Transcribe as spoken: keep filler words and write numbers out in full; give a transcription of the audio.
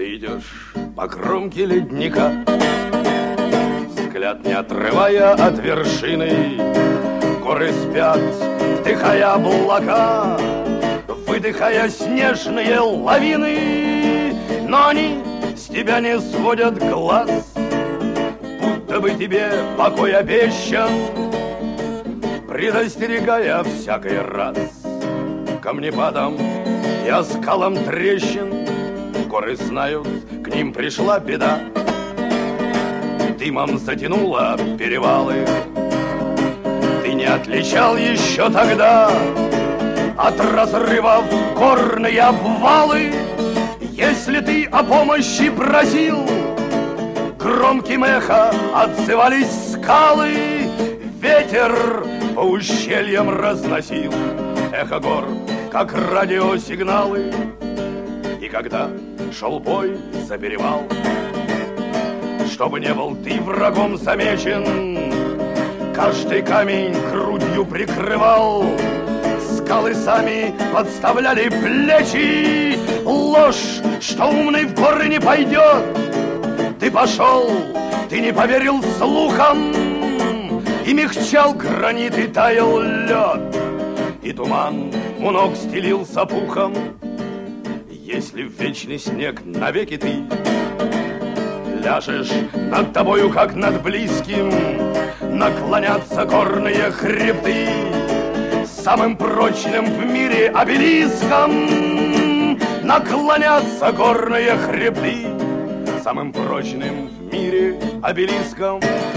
Ты идешь по кромке ледника, взгляд не отрывая от вершины. Горы спят, вдыхая облака, выдыхая снежные лавины. Но они с тебя не сводят глаз, будто бы тебе покой обещан, предостерегая всякий раз камнепадом и оскалом трещин. Горы знают, к ним пришла беда, дымом затянула перевалы. Ты не отличал еще тогда от разрывов горные обвалы. Если ты о помощи просил, громким эхо отзывались скалы. Ветер по ущельям разносил эхо гор, как радиосигналы. И когда шел бой за перевал, чтобы не был ты врагом замечен, каждый камень грудью прикрывал, скалы сами подставляли плечи. Ложь, что умный в горы не пойдет, ты пошел, ты не поверил слухам, и мягчал гранит, и таял лед, и туман у ног стелился пухом. Если в вечный снег навеки ты ляжешь, над тобою, как над близким, наклонятся горные хребты самым прочным в мире обелиском. Наклонятся горные хребты самым прочным в мире обелиском.